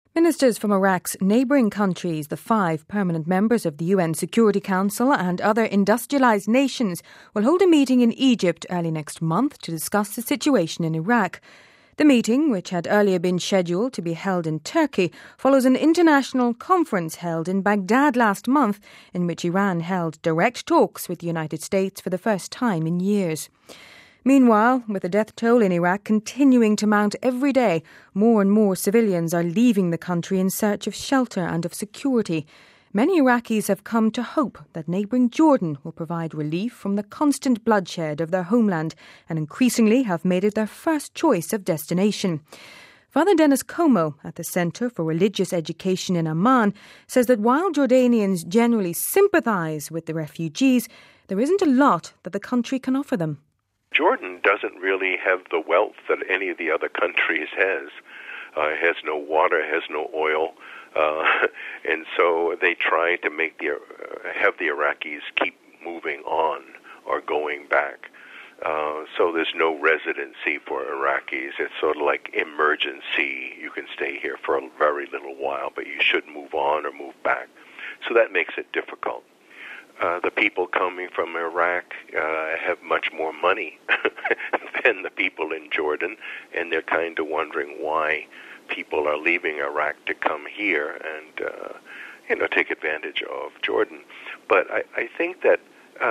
Ministers from Iraq's neighbouring countries, the 5 permanent members of the UN Security Council and other industrialised nations will hold a meeting in Egypt early next month to discuss the situation in Iraq. The meeting, which had earlier been scheduled to be held in Turkey, follows an international conference held in Baghdad last month in which Iran held direct talks with the United States for the first time in years. Meanwhile, with the death toll in Iraq continuing to mount every day, more and more civilians are leaving the country in search of shelter and of security. Many Iraqis have come to hope that neighbouring Jordan will provide relief from the constant bloodshed of their homeland and increasingly have made it their first choice of destination. Father Dennis Como at the Centre for Religious Education in Amman says that while Jordanians generally sympathise with the refugees, there isn't a lot that the country can offer them. Jordan doesn't really have the wealth that any of the other countries has. It has no water, has no oil, and so they try to have the Iraqis keep moving on or going back. So there's no residency for Iraqis. It's sort of like emergency. You can stay here for a very little while, but you should move on or move back. So that makes it difficult. The people coming from Iraq have much more money than the people in Jordan, and they're kind of wondering why people are leaving Iraq to come here and, take advantage of Jordan. But I think that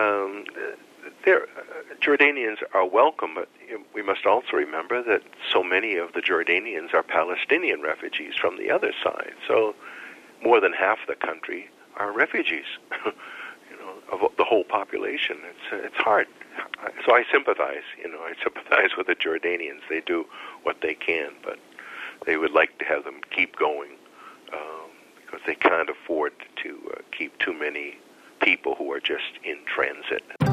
Jordanians are welcome, but we must also remember that so many of the Jordanians are Palestinian refugees from the other side. So more than half the country are refugees. Of the whole population. It's hard. So I sympathize. I sympathize with the Jordanians. They do what they can, but they would like to have them keep going because they can't afford to keep too many people who are just in transit.